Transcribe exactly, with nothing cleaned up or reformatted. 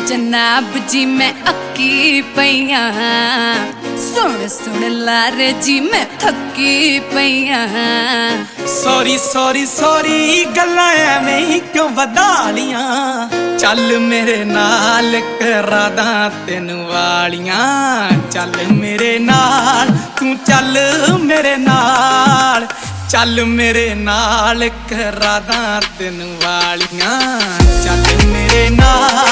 जनाब जी मैं अक्की पईया, सुन सुन लारे जी मैं थकी पईया। सॉरी सॉरी सॉरी गल्लां एवें ही क्यों वधा लियां, चल मेरे नाल करा दा तैनू वालियां। चल मेरे नाल तू चल मेरे नाल, चल मेरे नाल करा दा तैनू वालियां। चल मेरे नाल